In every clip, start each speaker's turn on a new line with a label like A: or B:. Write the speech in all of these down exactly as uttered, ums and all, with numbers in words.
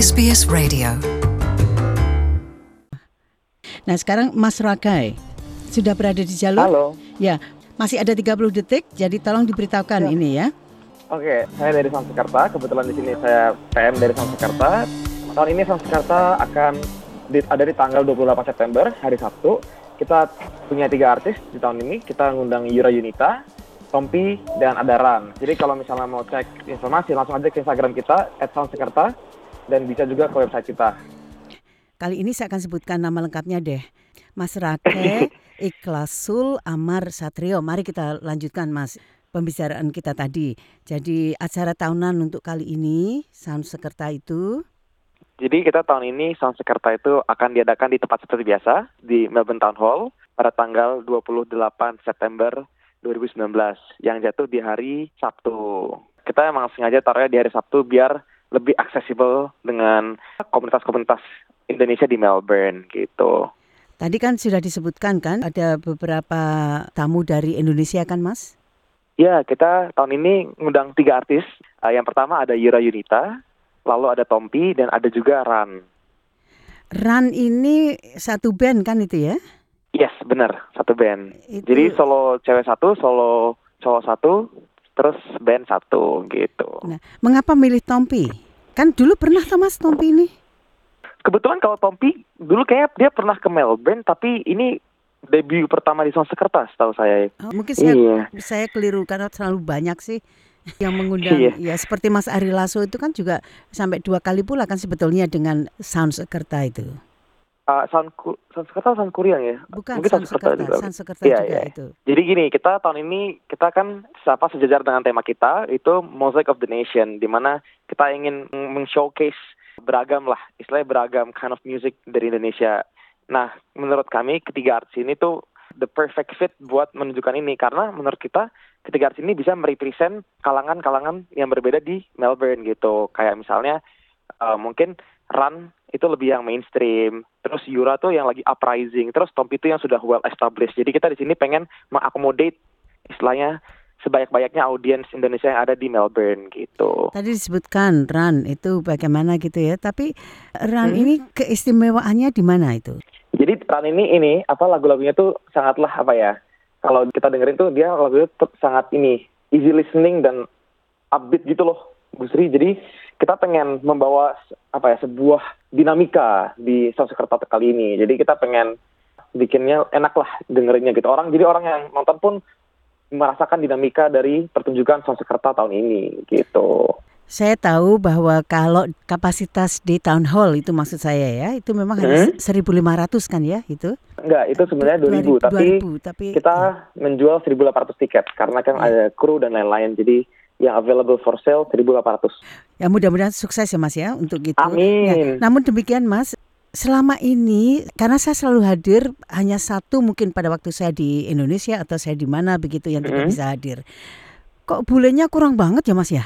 A: S B S Radio.
B: Nah sekarang Mas Ragai sudah berada di jalur.
C: Halo.
B: Ya, masih ada tiga puluh detik, jadi tolong diberitahukan
C: Ya.
B: ini ya.
C: Oke, saya dari Sanskerta. Kebetulan di sini saya P M dari Sanskerta. Tahun ini Sanskerta akan di, ada di tanggal dua puluh delapan September, hari Sabtu. Kita punya tiga artis di tahun ini. Kita ngundang Yura Yunita, Tompi, dan Adaran. Jadi kalau misalnya mau cek informasi, langsung aja ke Instagram kita at sanskerta dan bisa juga ke website kita.
B: Kali ini saya akan sebutkan nama lengkapnya deh. Mas Rake Ikhlasul Amar Satrio. Mari kita lanjutkan Mas pembicaraan kita tadi. Jadi acara tahunan untuk kali ini Sanskerta itu.
C: Jadi kita tahun ini Sanskerta itu akan diadakan di tempat seperti biasa di Melbourne Town Hall pada tanggal dua puluh delapan September dua ribu sembilan belas yang jatuh di hari Sabtu. Kita emang sengaja taruhnya di hari Sabtu biar lebih aksesibel dengan komunitas-komunitas Indonesia di Melbourne gitu.
B: Tadi kan sudah disebutkan kan ada beberapa tamu dari Indonesia kan Mas?
C: Ya, kita tahun ini ngundang tiga artis. Uh, yang pertama ada Yura Yunita, lalu ada Tompi, dan ada juga Ran.
B: Ran ini satu band kan itu ya?
C: Yes, benar, satu band.
B: Itu...
C: Jadi solo cewek satu, solo cowok satu, terus band satu gitu.
B: Nah, mengapa milih Tompi? Kan dulu pernah tuh Mas Tompi ini?
C: Kebetulan kalau Tompi dulu kayak dia pernah ke Melbourne, tapi ini debut pertama di Sanskerta setahu saya.
B: Oh, mungkin saya
C: iya.
B: saya keliru karena terlalu banyak sih yang mengundang.
C: Iya.
B: Ya seperti Mas Ari Lasso itu kan juga sampai dua kali pula kan sebetulnya dengan Sanskerta itu.
C: Uh, Sanskerta Sound Korean ya?
B: Bukan,
C: Mungkin
B: Sanskerta,
C: juga.
B: Sanskerta
C: Iya,
B: juga
C: iya.
B: itu.
C: Jadi gini, kita tahun ini kita kan siapa sejajar dengan tema kita itu Mosaic of the Nation, di mana kita ingin men-showcase beragam lah, istilahnya beragam kind of music dari Indonesia. Nah, menurut kami ketiga artis ini tuh the perfect fit buat menunjukkan ini, karena menurut kita ketiga artis ini bisa merepresent kalangan-kalangan yang berbeda di Melbourne gitu. Kayak misalnya uh, mungkin Ran itu lebih yang mainstream, terus Yura tuh yang lagi uprising, terus Tompi itu yang sudah well established. Jadi kita di sini pengen mengakomodate istilahnya sebanyak-banyaknya audiens Indonesia yang ada di Melbourne gitu.
B: Tadi disebutkan Ran itu bagaimana gitu ya, tapi Ran
C: hmm.
B: ini keistimewaannya di mana itu?
C: Jadi Ran ini ini apa lagu-lagunya tuh sangatlah apa ya? Kalau kita dengerin tuh dia lagunya tuh sangat ini easy listening dan upbeat gitu loh, Bu Sri. Jadi kita pengen membawa apa ya sebuah dinamika di Sanskerta kali ini. Jadi kita pengen bikinnya enak lah dengerinnya gitu. Orang jadi orang yang nonton pun merasakan dinamika dari pertunjukan Sanskerta tahun ini gitu.
B: Saya tahu bahwa kalau kapasitas di Town Hall itu maksud saya ya, itu memang hmm? hanya seribu lima ratus kan ya itu?
C: Enggak, itu sebenarnya dua ribu, tapi, dua ribu, tapi kita ya. menjual seribu delapan ratus tiket karena kan ya. ada kru dan lain-lain. Jadi yang available for sale seribu delapan ratus.
B: Ya mudah-mudahan sukses ya Mas ya untuk gitu.
C: Amin.
B: Ya, namun demikian Mas, selama ini karena saya selalu hadir hanya satu mungkin pada waktu saya di Indonesia atau saya di mana begitu yang tidak hmm. bisa hadir. Kok bulenya kurang banget ya Mas ya?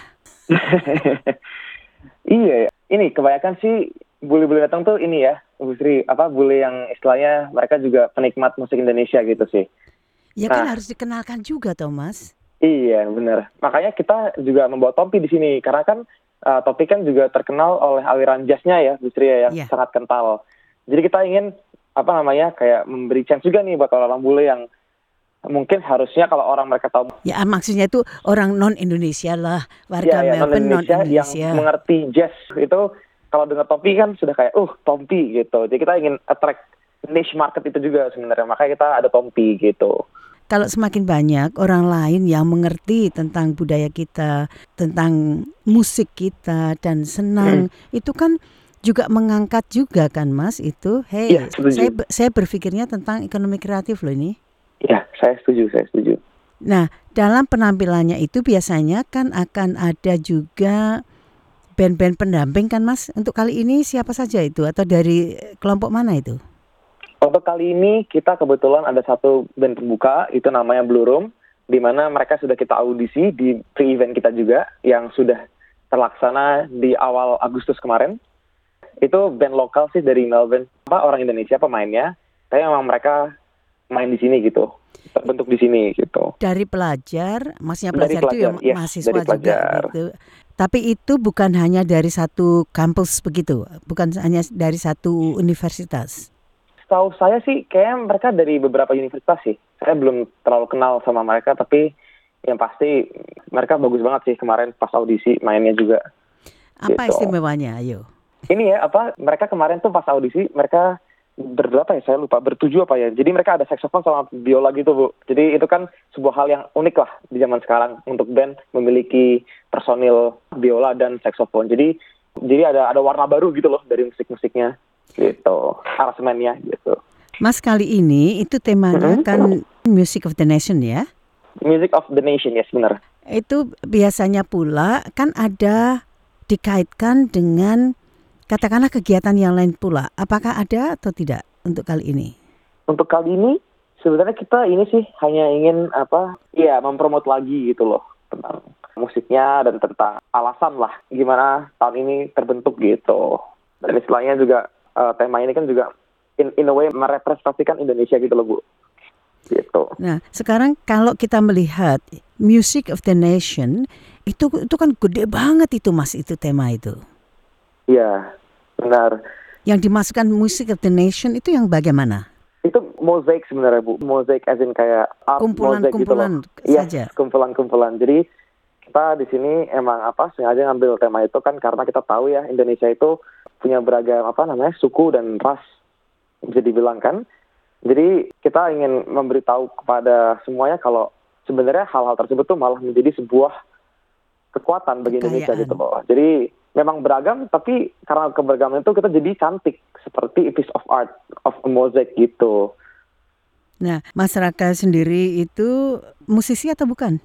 C: Iya, ini kebanyakan sih bule-bule datang tuh ini ya, Bu Sri, apa bule yang istilahnya mereka juga penikmat musik Indonesia gitu sih.
B: Ya kan nah, harus dikenalkan juga toh Mas.
C: Iya benar. Makanya kita juga membawa Tompi di sini karena kan uh, Tompi kan juga terkenal oleh aliran jazznya ya, Bu Sri yang yeah. sangat kental. Jadi kita ingin apa namanya kayak memberi chance juga nih buat orang bule yang mungkin harusnya kalau orang mereka tahu.
B: Ya maksudnya itu orang non Indonesia lah, warga
C: ya, ya,
B: Melbourne non Indonesia
C: yang mengerti jazz itu kalau dengar Tompi kan sudah kayak uh Tompi gitu. Jadi kita ingin attract niche market itu juga sebenarnya, makanya kita ada Tompi gitu.
B: Kalau semakin banyak orang lain yang mengerti tentang budaya kita, tentang musik kita dan senang, hmm. itu kan juga mengangkat juga kan Mas itu. Hey, ya, saya saya berpikirnya tentang ekonomi kreatif loh ini.
C: Ya, saya setuju, saya setuju.
B: Nah, dalam penampilannya itu biasanya kan akan ada juga band-band pendamping kan Mas. Untuk kali ini siapa saja itu atau dari kelompok mana itu?
C: Untuk kali ini kita kebetulan ada satu band pembuka, itu namanya Blue Room, di mana mereka sudah kita audisi di pre-event kita juga, yang sudah terlaksana di awal Agustus kemarin. Itu band lokal sih dari Melbourne, apa orang Indonesia pemainnya, tapi memang mereka main di sini gitu, terbentuk di sini gitu.
B: Dari pelajar, maksudnya pelajar, pelajar itu ya yes, mahasiswa juga gitu. Tapi itu bukan hanya dari satu kampus begitu, bukan hanya dari satu universitas.
C: Setahu saya sih kayaknya mereka dari beberapa universitas sih. Saya belum terlalu kenal sama mereka, tapi yang pasti mereka bagus banget sih kemarin pas audisi mainnya juga.
B: Apa
C: Gitu.
B: istimewanya? Ayo.
C: Ini ya apa mereka kemarin tuh pas audisi mereka berberapa ya saya lupa bertujuh apa ya. Jadi mereka ada saksofon sama biola gitu Bu. Jadi itu kan sebuah hal yang unik lah di zaman sekarang untuk band memiliki personil biola dan saksofon. Jadi jadi ada ada warna baru gitu loh dari musik-musiknya gitu, aransemennya gitu.
B: Mas, kali ini itu temanya
C: Mm-hmm.
B: kan Music of the Nation ya.
C: Music of the Nation, yes benar.
B: Itu biasanya pula kan ada dikaitkan dengan katakanlah kegiatan yang lain pula. Apakah ada atau tidak untuk kali ini?
C: Untuk kali ini sebenarnya kita ini sih hanya ingin apa? Iya, mempromot lagi gitu loh tentang musiknya dan tentang alasan lah gimana tahun ini terbentuk gitu. Dan istilahnya juga uh, tema ini kan juga in in a way merepresentasikan Indonesia gitu loh Bu. Gitu.
B: Nah, sekarang kalau kita melihat Music of the Nation itu itu kan gede banget itu Mas, itu tema itu.
C: Iya, benar.
B: Yang dimasukkan Music of the Nation itu yang bagaimana?
C: Itu mozaik sebenarnya Bu. Mozaik as in kayak art mozaik gitu loh.
B: Kumpulan-kumpulan saja.
C: Iya, kumpulan-kumpulan. Jadi kita di sini emang apa sengaja ngambil tema itu kan karena kita tahu ya Indonesia itu punya beragam apa namanya suku dan ras bisa dibilang kan. Jadi kita ingin memberitahu kepada semuanya kalau sebenarnya hal-hal tersebut tuh malah menjadi sebuah kekuatan bagi Indonesia
B: Kekayaan.
C: gitu loh. Jadi memang beragam tapi karena keberagaman itu kita jadi cantik seperti a piece of art of a mosaic gitu.
B: Nah, Mas Raka sendiri itu musisi atau bukan?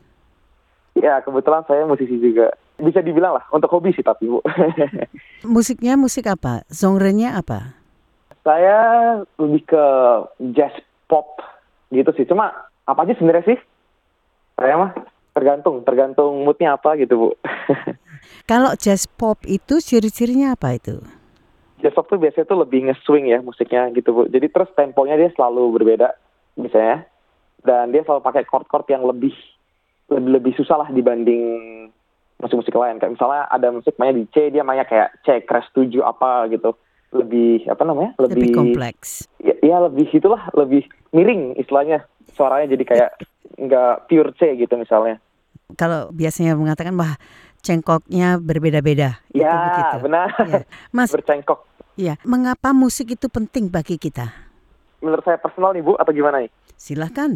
C: Ya kebetulan saya musisi juga. Bisa dibilang lah untuk hobi sih tapi Bu.
B: Musiknya musik apa? Genre-nya apa?
C: Saya lebih ke jazz pop gitu sih. Cuma apa aja sebenarnya sih? Saya mah tergantung, tergantung moodnya apa gitu Bu.
B: Kalau jazz pop itu ciri-cirinya apa itu?
C: Jazz pop tuh biasanya tuh lebih nge-swing ya musiknya gitu Bu. Jadi terus temponya dia selalu berbeda misalnya. Dan dia selalu pakai chord-chord yang lebih lebih lebih susah lah dibanding musik-musik lain. Kayak misalnya ada musik mainnya di C, dia mainnya kayak C crash tujuh apa gitu. Lebih apa namanya?
B: Lebih,
C: Lebih
B: kompleks.
C: Ya, ya lebih itulah, lebih miring istilahnya. Suaranya jadi kayak nggak pure C gitu misalnya.
B: Kalau biasanya mengatakan wah cengkoknya berbeda-beda. Itu
C: Ya,
B: begitu.
C: benar.
B: Ya. Mas,
C: Bercengkok.
B: ya, mengapa musik itu penting bagi kita?
C: Menurut saya personal nih Bu, atau gimana nih?
B: Silahkan.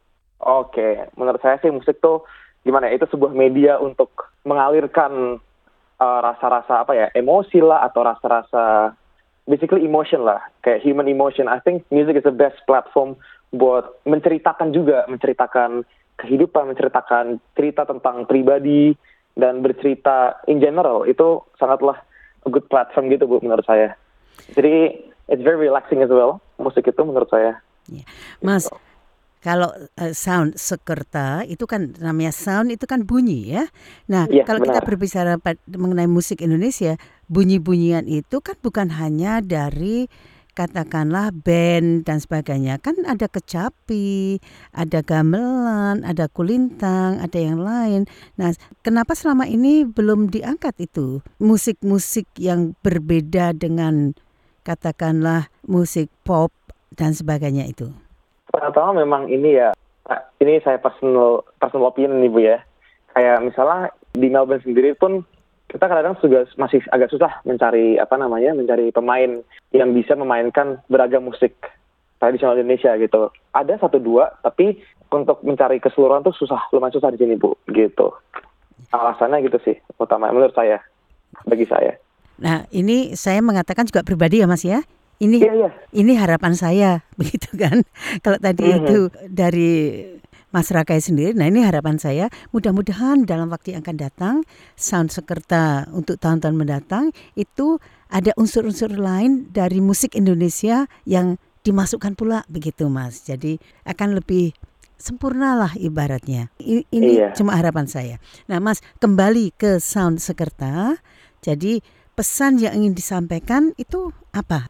C: Oke, menurut saya sih musik tuh gimana ya, itu sebuah media untuk mengalirkan uh, rasa-rasa apa ya, emosi lah atau rasa-rasa basically emotion lah, kayak human emotion. I think music is the best platform buat menceritakan juga, menceritakan kehidupan, menceritakan cerita tentang pribadi dan bercerita in general. Itu sangatlah a good platform gitu Bu menurut saya. Jadi it's very relaxing as well musik itu menurut saya.
B: Ya. Mas, gitu. Kalau uh, sound sekerta itu kan namanya sound itu kan bunyi ya. Nah,
C: yes,
B: kalau
C: benar.
B: kita berbicara mengenai musik Indonesia, bunyi-bunyian itu kan bukan hanya dari katakanlah band dan sebagainya. Kan ada kecapi, ada gamelan, ada kulintang, ada yang lain. Nah, kenapa selama ini belum diangkat itu musik-musik yang berbeda dengan katakanlah musik pop dan sebagainya itu?
C: Pertama memang ini ya, ini saya personal personal opinion nih Bu ya. Kayak misalnya di Melbourne sendiri pun kita kadang-kadang juga masih agak susah mencari apa namanya, mencari pemain yang bisa memainkan beragam musik tradisional Indonesia gitu. Ada satu dua, tapi untuk mencari keseluruhan tuh susah, lumayan susah di sini Bu, gitu. Alasannya gitu sih, utama menurut saya, bagi saya.
B: Nah, ini saya mengatakan juga pribadi ya Mas ya. Ini
C: iya, iya.
B: ini harapan saya begitu kan. Kalau tadi mm-hmm. itu dari Mas Rakai sendiri, nah ini harapan saya mudah-mudahan dalam waktu yang akan datang Sound Sekerta untuk tahun-tahun mendatang itu ada unsur-unsur lain dari musik Indonesia yang dimasukkan pula begitu Mas. Jadi akan lebih sempurnalah ibaratnya. Ini, ini iya. Cuma harapan saya. Nah Mas, kembali ke Sound Sekerta. Jadi pesan yang ingin disampaikan itu apa?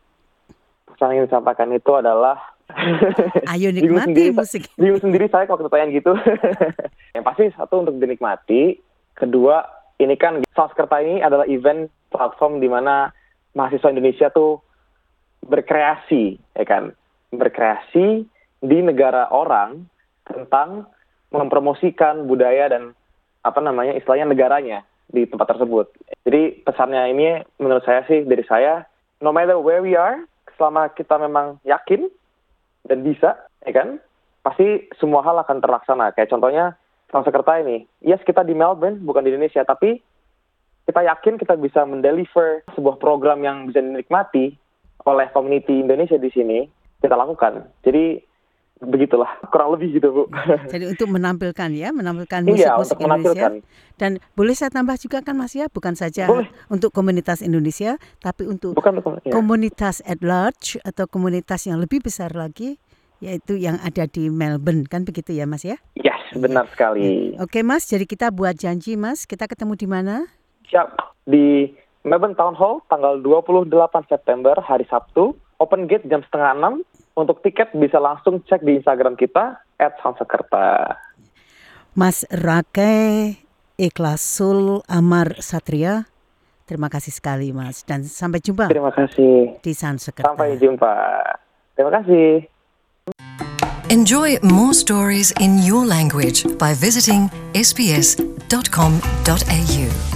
C: Pesan yang ingin disampaikan itu adalah
B: ayo nikmati
C: bingung
B: musik.
C: Bingung sendiri saya kalau ketanya gitu. Yang pasti satu untuk dinikmati, kedua ini kan Sanskerta ini adalah event platform di mana mahasiswa Indonesia tuh berkreasi, ya kan? Berkreasi di negara orang tentang mempromosikan budaya dan apa namanya istilahnya negaranya di tempat tersebut. Jadi pesannya ini menurut saya sih dari saya, no matter where we are, selama kita memang yakin dan bisa, ya kan, pasti semua hal akan terlaksana. Kayak contohnya Sanskerta ini, yes kita di Melbourne bukan di Indonesia, tapi kita yakin kita bisa mendeliver sebuah program yang bisa dinikmati oleh community Indonesia di sini, kita lakukan. Jadi begitulah, kurang lebih gitu Bu.
B: Jadi untuk menampilkan ya, menampilkan
C: iya,
B: musik-musik
C: untuk
B: Indonesia.
C: menampilkan.
B: Dan boleh saya tambah juga kan Mas ya, bukan saja
C: Boleh.
B: untuk komunitas Indonesia, tapi untuk
C: Bukan, bukan, ya.
B: komunitas at large atau komunitas yang lebih besar lagi, yaitu yang ada di Melbourne, kan begitu ya Mas ya?
C: Yes, benar sekali.
B: Oke Mas, jadi kita buat janji Mas, kita ketemu di mana?
C: Siap, di Melbourne Town Hall tanggal dua puluh delapan September hari Sabtu, open gate jam setengah enam. Untuk tiket bisa langsung cek di Instagram kita at Sanskerta.
B: Mas Rakai Ikhlasul Amar Satria, terima kasih sekali Mas, dan sampai jumpa.
C: Terima kasih.
B: Di Sanskerta.
C: Sampai jumpa. Terima kasih.
A: Enjoy more stories in your language by visiting s b s dot com dot a u.